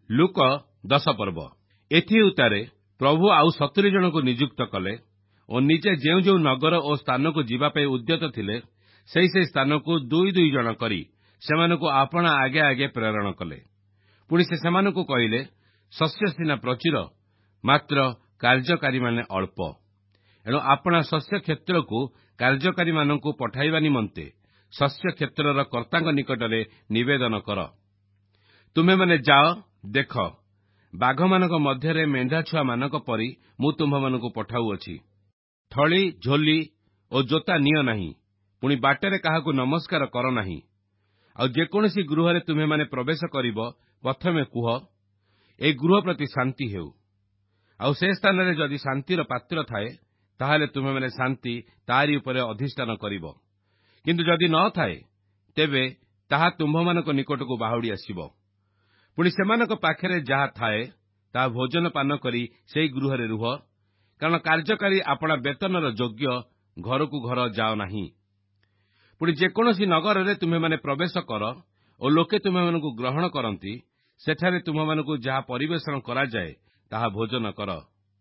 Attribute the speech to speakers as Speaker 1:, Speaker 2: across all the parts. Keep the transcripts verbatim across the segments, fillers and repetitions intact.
Speaker 1: ଲୁକ ଦଶ ପର୍ବ। ଏଥି ଉତ୍ତାରେ ପ୍ରଭୁ ଆଉ ସତୁରୀ ଜଣଙ୍କୁ ନିଯୁକ୍ତ କଲେ ଓ ନିଜେ ଯେଉଁ ଯେଉଁ ନଗର ଓ ସ୍ଥାନକୁ ଯିବା ପାଇଁ ଉଦ୍ୟତ ଥିଲେ, ସେହି ସେହି ସ୍ଥାନକୁ ଦୁଇ ଦୁଇ ଜଣ କରି ସେମାନଙ୍କୁ ଆପଣା ଆଗେ ଆଗେ ପ୍ରେରଣ କଲେ। ପୁଣି ସେ ସେମାନଙ୍କୁ କହିଲେ, ଶସ୍ୟ ସିନା ପ୍ରଚୁର, ମାତ୍ର କାର୍ଯ୍ୟକାରୀମାନେ ଅଳ୍ପ। ଏଣୁ ଆପଣା ଶସ୍ୟ କ୍ଷେତ୍ରକୁ କାର୍ଯ୍ୟକାରୀମାନଙ୍କୁ ପଠାଇବା ନିମନ୍ତେ ଶସ୍ୟ କ୍ଷେତ୍ରର କର୍ତ୍ତାଙ୍କ ନିକଟରେ ନିବେଦନ କର। ତୁମେମାନେ ଯାଅ, ଦେଖ, ବାଘମାନଙ୍କ ମଧ୍ୟରେ ମେଣ୍ଢାଛୁଆମାନଙ୍କ ପରି ମୁଁ ତୁମ୍ଭମାନଙ୍କୁ ପଠାଉଅଛି। ଥଳି, ଝୋଲି ଓ ଜୋତା ନିଅ ନାହିଁ, ପୁଣି ବାଟରେ କାହାକୁ ନମସ୍କାର କର ନାହିଁ। ଆଉ ଯେକୌଣସି ଗୃହରେ ତୁମେମାନେ ପ୍ରବେଶ କରିବ, ପ୍ରଥମେ କୁହ, ଏ ଗୃହ ପ୍ରତି ଶାନ୍ତି ହେଉ। ଆଉ ସେ ସ୍ଥାନରେ ଯଦି ଶାନ୍ତିର ପାତ୍ର ଥାଏ, ତାହେଲେ ତୁମେମାନେ ଶାନ୍ତି ତାରି ଉପରେ ଅଧିଷ୍ଠାନ କରିବ। କିନ୍ତୁ ଯଦି ନ ଥାଏ, ତେବେ ତାହା ତୁମ୍ଭମାନଙ୍କ ନିକଟକୁ ବାହୁଡ଼ି ଆସିବ। ପୁଣି ସେମାନଙ୍କ ପାଖରେ ଯାହା ଥାଏ, ତାହା ଭୋଜନ ପାନ କରି ସେହି ଗୃହରେ ରୁହ, କାରଣ କାର୍ଯ୍ୟକାରୀ ଆପଣା ବେତନର ଯୋଗ୍ୟ ଘରକୁ ଘର ଯାଅ ନାହିଁ। ପୁଣି ଯେକୌଣସି ନଗରରେ ତୁମେମାନେ ପ୍ରବେଶ କର ଓ ଲୋକେ ତୁମେମାନଙ୍କୁ ଗ୍ରହଣ କରନ୍ତି, ସେଠାରେ ତୁମମାନଙ୍କୁ ଯାହା ପରିବେଷଣ କରାଯାଏ, ତାହା ଭୋଜନ କର।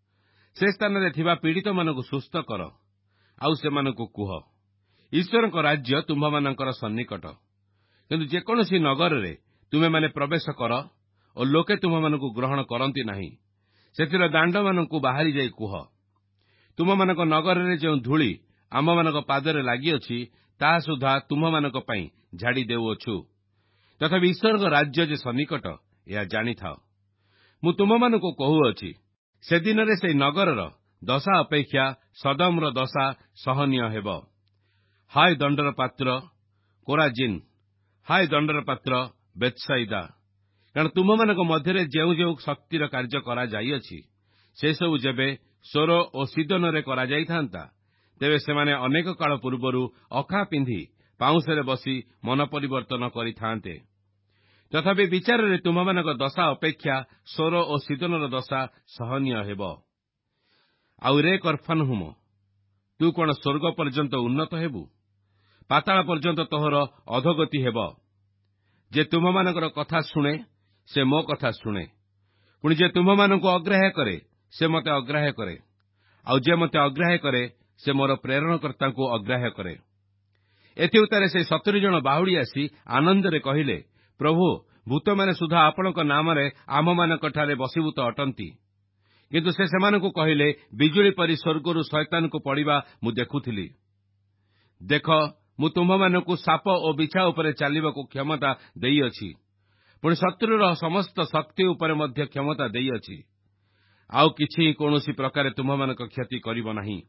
Speaker 1: ସେ ସ୍ଥାନରେ ଥିବା ପୀଡ଼ିତମାନଙ୍କୁ ସୁସ୍ଥ କର, ଆଉ ସେମାନଙ୍କୁ କୁହ, ଈଶ୍ୱରଙ୍କ ରାଜ୍ୟ ତୁମ୍ଭମାନଙ୍କର ସନ୍ନିକଟ। କିନ୍ତୁ ଯେକୌଣସି ନଗରରେ ତୁମେମାନେ ପ୍ରବେଶ କର ଓ ଲୋକେ ତୁମମାନଙ୍କୁ ଗ୍ରହଣ କରନ୍ତି ନାହିଁ, ସେଥିର ଦାଣ୍ଡମାନଙ୍କୁ ବାହାରି ଯାଇ କୁହ, ତୁମମାନଙ୍କ ନଗରରେ ଯେଉଁ ଧୂଳି ଆମମାନଙ୍କ ପାଦରେ ଲାଗିଅଛି, ତାହା ସୁଦ୍ଧା ତୁମ୍ଭମାନଙ୍କ ପାଇଁ ଝାଡ଼ି ଦେଉଅଛୁ। ତଥାପି ଈଶ୍ୱରଙ୍କ ରାଜ୍ୟ ଯେ ସନ୍ନିକଟ, ଏହା ଜାଣିଥାଅ। ମୁଁ ତୁମମାନଙ୍କୁ କହୁଅଛି, ସେଦିନରେ ସେହି ନଗରର ଦଶା ଅପେକ୍ଷା ସଦମର ଦଶା ସହନୀୟ ହେବ। ହାୟ ଦଣ୍ଡର ପାତ୍ର କୋରାଜିନ୍! ହାୟ ଦଣ୍ଡର ପାତ୍ର ବେତ୍ସାଇଦା! କାରଣ ତୁମମାନଙ୍କ ମଧ୍ୟରେ ଯେଉଁ ଯେଉଁ ଶକ୍ତିର କାର୍ଯ୍ୟ କରାଯାଇଅଛି, ସେସବୁ ଯେବେ ସୋର ଓ ସିଦୋନରେ କରାଯାଇଥାନ୍ତା, ତେବେ ସେମାନେ ଅନେକ କାଳ ପୂର୍ବରୁ ଅଖା ପିନ୍ଧି ପାଉଁଶରେ ବସି ମନ ପରିବର୍ତ୍ତନ କରିଥାନ୍ତେ। ତଥାପି ବିଚାରରେ ତୁମମାନଙ୍କ ଦଶା ଅପେକ୍ଷା ସୋର ଓ ସିଦୋନର ଦଶା ସହନୀୟ ହେବ। ଆଉ ରେ କଫର୍ଣ୍ଣାହୁମ, ତୁ କଣ ସ୍ୱର୍ଗ ପର୍ଯ୍ୟନ୍ତ ଉନ୍ନତ ହେବୁ? ପାତାଳ ପର୍ଯ୍ୟନ୍ତ ତୋହର ଅଧୋଗତି ହେବ। ଯେ ତୁମମାନଙ୍କର କଥା ଶୁଣେ, ସେ ମୋ କଥା ଶୁଣେ। ପୁଣି ଯେ ତୁମମାନଙ୍କୁ ଅଗ୍ରାହ୍ୟ କରେ, ସେ ମୋତେ ଅଗ୍ରାହ୍ୟ କରେ। ଆଉ ଯେ ମୋତେ ଅଗ୍ରାହ୍ୟ କରେ, ସେ ମୋର ପ୍ରେରଣକର୍ତ୍ତାଙ୍କୁ ଅଗ୍ରାହ୍ୟ କରେ। ଏଥି ଉତ୍ତାରେ ସେ ସତୁରୀ ଜଣ ବାହୁଡ଼ି ଆସି ଆନନ୍ଦରେ କହିଲେ, ପ୍ରଭୁ, ଭୂତମାନେ ସୁଦ୍ଧା ଆପଣଙ୍କ ନାମରେ ଆମମାନଙ୍କଠାରେ ବଶୀଭୂତ ଅଟନ୍ତି। କିନ୍ତୁ ସେ ସେମାନଙ୍କୁ କହିଲେ, ବିଜୁଳି ପରି ସ୍ୱର୍ଗରୁ ଶୟତାନକୁ ପଡ଼ିବା ମୁଁ ଦେଖୁଥିଲି। ଦେଖ, ମୁଁ ତୁମ୍ଭମାନଙ୍କୁ ସାପ ଓ ବିଛା ଉପରେ ଚାଲିବାକୁ କ୍ଷମତା ଦେଇଅଛି, ପୁଣି ଶତ୍ରୁର ସମସ୍ତ ଶକ୍ତି ଉପରେ ମଧ୍ୟ କ୍ଷମତା ଦେଇଅଛି। ଆଉ କିଛି କୌଣସି ପ୍ରକାରେ ତୁମ୍ଭମାନଙ୍କ କ୍ଷତି କରିବ ନାହିଁ।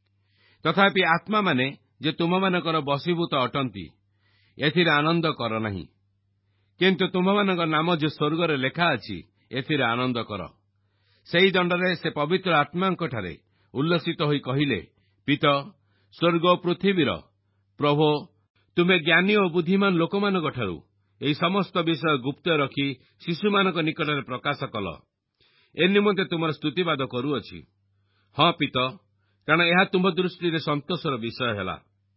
Speaker 1: ତଥାପି ଆତ୍ମାମାନେ ଯେ ତୁମ୍ଭମାନଙ୍କର ବଶୀଭୂତ ଅଟନ୍ତି, ଏଥିରେ ଆନନ୍ଦ କର ନାହିଁ। କିନ୍ତୁ ତୁମ୍ଭମାନଙ୍କ ନାମ ଯେ ସ୍ୱର୍ଗରେ ଲେଖା ଅଛି, ଏଥିରେ ଆନନ୍ଦ କର। ସେହି ଦଣ୍ଡରେ ସେ ପବିତ୍ର ଆତ୍ମାଙ୍କଠାରେ ଉଲ୍ଲସିତ ହୋଇ କହିଲେ, ପିତ, ସ୍ୱର୍ଗ ଓ ପୃଥିବୀର ପ୍ରଭୁ, ତୁମେ ଜ୍ଞାନୀ ଓ ବୁଦ୍ଧିମାନ ଲୋକମାନଙ୍କଠାରୁ ଏହି ସମସ୍ତ ବିଷୟ ଗୁପ୍ତ ରଖି ଶିଶୁମାନଙ୍କ ନିକଟରେ ପ୍ରକାଶ କଲ। ଏ ନିମନ୍ତେ ତୁମର ସ୍ତୁତିବାଦ କରୁଅଛି। ହଁ ପିତ, କାରଣ ଏହା ତୁମ୍ଭ ଦୃଷ୍ଟିରେ ସନ୍ତୋଷର ବିଷୟ ହେଲା।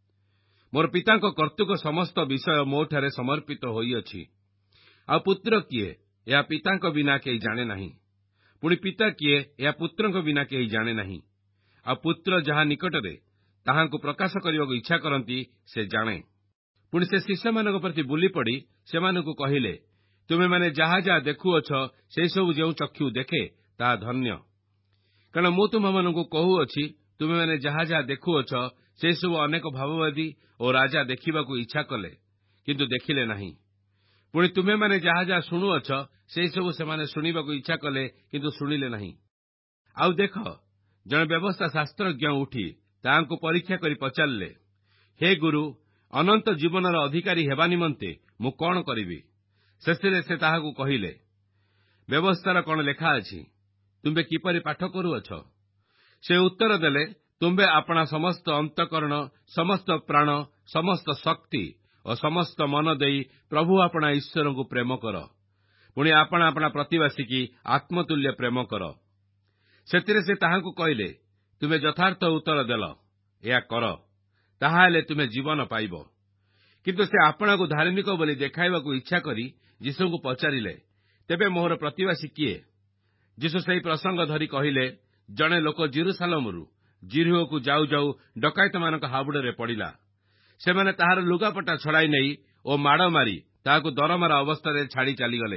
Speaker 1: ମୋର ପିତାଙ୍କ କର୍ତ୍ତୃକ ସମସ୍ତ ବିଷୟ ମୋଠାରେ ସମର୍ପିତ ହୋଇଅଛି। ଆଉ ପୁତ୍ର କିଏ, ଏହା ପିତାଙ୍କ ବିନା କେହି ଜାଣେ ନାହିଁ। ପୁଣି ପିତା କିଏ, ଏହା ପୁତ୍ରଙ୍କ ବିନା କେହି ଜାଣେ ନାହିଁ। ଆଉ ପୁତ୍ର ଯାହା ନିକଟରେ ତାହାଙ୍କୁ ପ୍ରକାଶ କରିବାକୁ ଇଚ୍ଛା କରନ୍ତି, ସେ ଜାଣେ। ପୁଣି ସେ ଶିଷ୍ୟମାନଙ୍କ ପ୍ରତି ବୁଲି ପଡ଼ି ସେମାନଙ୍କୁ କହିଲେ, ତୁମେମାନେ ଯାହା ଯାହା ଦେଖୁଅଛ, ସେସବୁ ଯେଉଁ ଚକ୍ଷୁ ଦେଖେ, ତାହା ଧନ୍ୟ। କାରଣ ମୁଁ ତୁମମାନଙ୍କୁ କହୁଅଛି, ତୁମେମାନେ ଯାହା ଯାହା ଦେଖୁଅଛ, ସେସବୁ ଅନେକ ଭାବବାଦୀ ଓ ରାଜା ଦେଖିବାକୁ ଇଚ୍ଛା କଲେ, କିନ୍ତୁ ଦେଖିଲେ ନାହିଁ। ପୁଣି ତୁମେମାନେ ଯାହା ଯାହା ଶୁଣୁଅଛ, ସେସବୁ ସେମାନେ ଶୁଣିବାକୁ ଇଚ୍ଛା କଲେ, କିନ୍ତୁ ଶୁଣିଲେ ନାହିଁ। ଆଉ ଦେଖ, ଜଣେ ବ୍ୟବସ୍ଥା ଶାସ୍ତ୍ରଜ୍ଞ ଉଠି ତାହାଙ୍କୁ ପରୀକ୍ଷା କରି ପଚାରିଲେ, ହେ ଗୁରୁ, ଅନନ୍ତ ଜୀବନର ଅଧିକାରୀ ହେବା ନିମନ୍ତେ ମୁଁ କଣ କରିବି? ଶେଷରେ ସେ ତାହାକୁ କହିଲେ, ବ୍ୟବସ୍ଥାର କଣ ଲେଖା ଅଛି, ତୁମ୍ଭେ କିପରି ପାଠ କରୁଅଛ? ସେ ଉତ୍ତର ଦେଲେ, ତୁମ୍ଭେ ଆପଣା ସମସ୍ତ ଅନ୍ତଃକରଣ, ସମସ୍ତ ପ୍ରାଣ, ସମସ୍ତ ଶକ୍ତି ଓ ସମସ୍ତ ମନ ଦେଇ ପ୍ରଭୁ ଆପଣା ଈଶ୍ୱରଙ୍କୁ ପ୍ରେମ କର। ପୁଣି ଆପଣା ଆପଣା ପ୍ରତିବାସୀକି ଆତ୍ମତୁଲ୍ୟ ପ୍ରେମ କର। ସେଥିରେ ସେ ତାହାଙ୍କୁ କହିଲେ, ତୁମେ ଯଥାର୍ଥ ଉତ୍ତର ଦେଲ, ଏହା କର, ତାହାହେଲେ ତୁମେ ଜୀବନ ପାଇବ। କିନ୍ତୁ ସେ ଆପଣାକୁ ଧାର୍ମିକ ବୋଲି ଦେଖାଇବାକୁ ଇଚ୍ଛା କରି ଯୀଶୁଙ୍କୁ ପଚାରିଲେ, ତେବେ ମୋହର ପ୍ରତିବାସୀ କିଏ? ଯୀଶୁ ସେହି ପ୍ରସଙ୍ଗ ଧରି କହିଲେ, ଜଣେ ଲୋକ ଜେରୁସାଲେମରୁ ଜିରିହୋକୁ ଯାଉ ଯାଉ ଡକାୟତମାନଙ୍କ ହାବୁଡ଼ରେ ପଡ଼ିଲା। ସେମାନେ ତାହାର ଲୁଗାପଟା ଛଡ଼ାଇ ନେଇ ଓ ମାଡ଼ ମାରି ତାହାକୁ ଦରମାର ଅବସ୍ଥାରେ ଛାଡ଼ି ଚାଲିଗଲେ।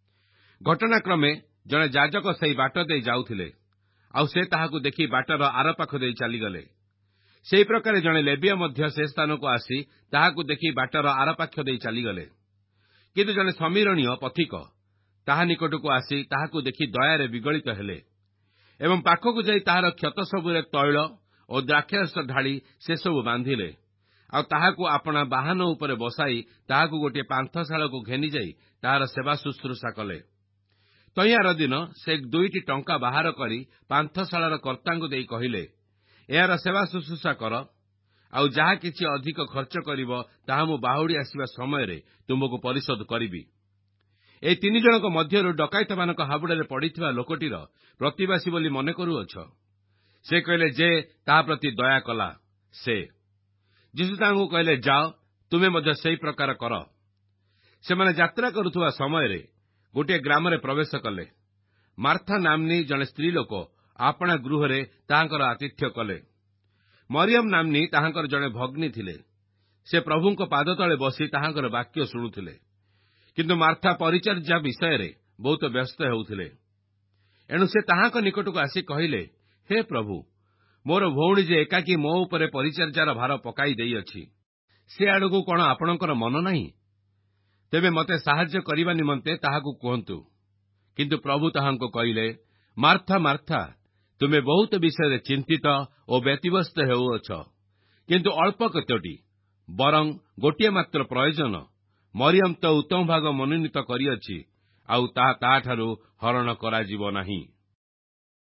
Speaker 1: ଘଟଣାକ୍ରମେ ଜଣେ ଯାଜକ ସେହି ବାଟ ଦେଇ ଯାଉଥିଲେ, ଆଉ ସେ ତାହାକୁ ଦେଖି ବାଟର ଆରପାଖ ଦେଇ ଚାଲିଗଲେ। ସେହି ପ୍ରକାରେ ଜଣେ ଲେବୀୟ ମଧ୍ୟ ସେ ସ୍ଥାନକୁ ଆସି ତାହାକୁ ଦେଖି ବାଟର ଆରପାଖ ଦେଇ ଚାଲିଗଲେ। କିନ୍ତୁ ଜଣେ ସମୀରଣୀୟ ପଥିକ ତାହା ନିକଟକୁ ଆସି ତାହାକୁ ଦେଖି ଦୟାରେ ବିଗଳିତ ହେଲେ ଏବଂ ପାଖକୁ ଯାଇ ତାହାର କ୍ଷତ ସବୁରେ ତୈଳ ଓ ଦ୍ରାକ୍ଷାରସ ଢାଳି ସେସବୁ ବାନ୍ଧିଲେ, ଆଉ ତାହାକୁ ଆପଣା ବାହନ ଉପରେ ବସାଇ ତାହାକୁ ଗୋଟିଏ ପାନ୍ଥଶାଳାକୁ ଘେନିଯାଇ ତାହାର ସେବା ଶୁଶ୍ରୂଷା କଲେ। ତହିଁଆର ଦିନ ସେ ଦୁଇଟି ଟଙ୍କା ବାହାର କରି ପାନ୍ଥଶାଳାର କର୍ତ୍ତାଙ୍କୁ ଦେଇ କହିଲେ, ଏହାର ସେବା ଶୁଶ୍ରୂଷା କର, ଆଉ ଯାହା କିଛି ଅଧିକ ଖର୍ଚ୍ଚ କରିବ ତାହା ମୁଁ ବାହୁଡ଼ି ଆସିବା ସମୟରେ ତୁମକୁ ପରିଶୋଧ କରିବି। ଏହି ତିନି ଜଣଙ୍କ ମଧ୍ୟରୁ ଡକାୟତମାନଙ୍କ ହାବୁଡ଼ରେ ପଡ଼ିଥିବା ଲୋକଟିର ପ୍ରତିବାସୀ ବୋଲି ମନେ କରୁଅଛ? ସେ କହିଲେ, ଯେ ତାହା ପ୍ରତି ଦୟା କଲା ସେ। ଯୀଶୁ ତାଙ୍କୁ କହିଲେ, ଯାଅ, ତୁମେ ମଧ୍ୟ ସେହି ପ୍ରକାର କର। ସେମାନେ ଯାତ୍ରା କରୁଥିବା ସମୟରେ ଗୋଟିଏ ଗ୍ରାମରେ ପ୍ରବେଶ କଲେ। ମାର୍ଥା ନାମ୍ନୀ ଜଣେ ସ୍ତ୍ରୀ ଲୋକ ଆପଣା ଗୃହରେ ତାହାଙ୍କର ଆତିଥ୍ୟ କଲେ। ମରିୟମ ନାମ୍ନୀ ତାହାଙ୍କର ଜଣେ ଭଗ୍ନୀ ଥିଲେ। ସେ ପ୍ରଭୁଙ୍କ ପାଦ ତଳେ ବସି ତାହାଙ୍କର ବାକ୍ୟ ଶୁଣୁଥିଲେ। କିନ୍ତୁ ମାର୍ଥା ପରିଚର୍ଯ୍ୟା ବିଷୟରେ ବହୁତ ବ୍ୟସ୍ତ ହେଉଥିଲେ। ଏଣୁ ସେ ତାହାଙ୍କ ନିକଟକୁ ଆସି କହିଲେ, ହେ ପ୍ରଭୁ, ମୋର ଭଉଣୀ ଯେ ଏକାକୀ ମୋ ଉପରେ ପରିଚର୍ଯ୍ୟାର ଭାର ପକାଇ ଦେଇଅଛି, ସେ ଆଡ଼କୁ କଣ ଆପଣଙ୍କର ମନ ନାହିଁ? ତେବେ ମୋତେ ସାହାଯ୍ୟ କରିବା ନିମନ୍ତେ ତାହାକୁ କୁହନ୍ତୁ। କିନ୍ତୁ ପ୍ରଭୁ ତାହାଙ୍କୁ କହିଲେ, ମାର୍ଥା ମାର୍ଥା, ତୁମେ ବହୁତ ବିଷୟରେ ଚିନ୍ତିତ ଓ ବ୍ୟତିବ୍ୟସ୍ତ ହେଉଅଛ, କିନ୍ତୁ ଅଳ୍ପ କେତୋଟି, ବରଂ ଗୋଟିଏ ମାତ୍ର ପ୍ରୟୋଜନ। ମରିୟମ ତ ଉତ୍ତମ ଭାଗ ମନୋନୀତ କରିଅଛି, ଆଉ ତାହା ତାହାଠାରୁ ହରଣ କରାଯିବ ନାହିଁ।